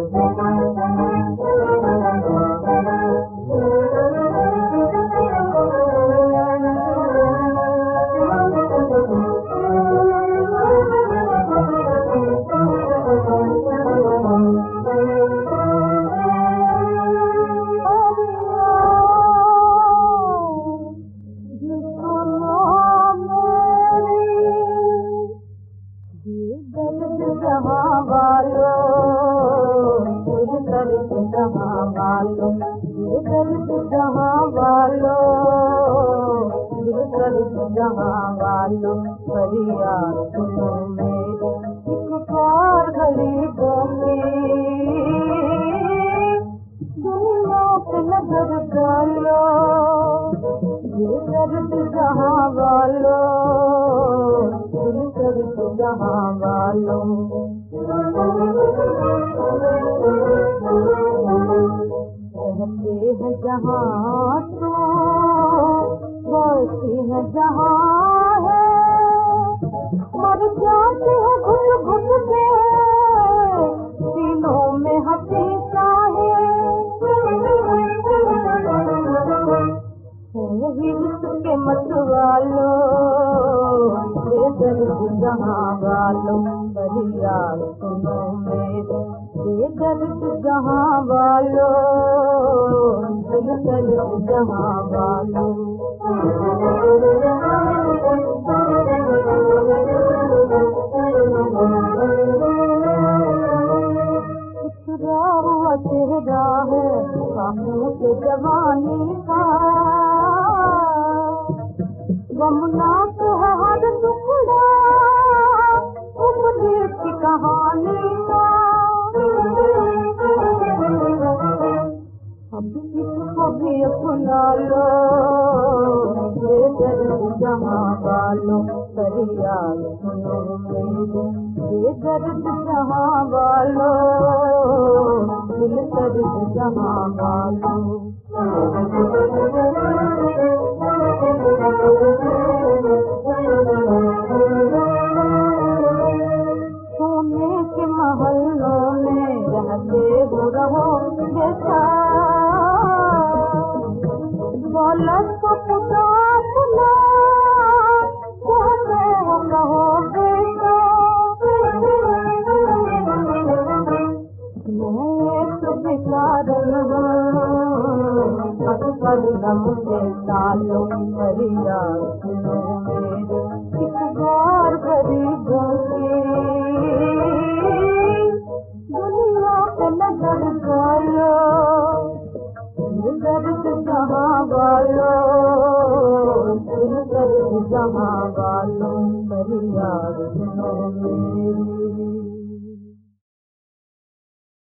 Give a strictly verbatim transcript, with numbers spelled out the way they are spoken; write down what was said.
जहाँ वालों ये दर्द जहाँ वालों ये दर्द जहाँ वालों ये दर्द जहाँ वालों फरियाद सुनो मेरी एक बार गरीबों की दुनिया पे नजर डालो ये दर्द जहाँ वालों ये दर्द जहाँ वालों रहते हैं जहाँ तो बसते हैं जहाँ है मर जाते हैं घुट घुट के सीनों में हंसी चाहे के मत वालो ये दर्द जहाँ वालों फरियाद सुनो मेरी ये दर्द जहाँ वालों ये दर्द जहाँ वालों उतरा हुआ चेहरा है आँखों से जवानी का गमनाक है हर टुकड़ा उपदेश की कहानी का अब इसको भी अपना लो ये दर्द जहाँ वालों फरियाद सुनो मेरी ये दर्द जहाँ वालों दिल दर्द जहाँ वालों सोने के महलों में रहते हो रहो जैसा दौलत को पुता पुना कहते हो कहो बेटा मैं एक भिखारन हूँ अक्सर गम के सालों फरियाद सुनो मेरी एक बार गरीबों की दुनिया पे नजर डालो ये दर्द जहाँ वालों ये दर्द जहाँ वालों फरियाद सुनो मेरी।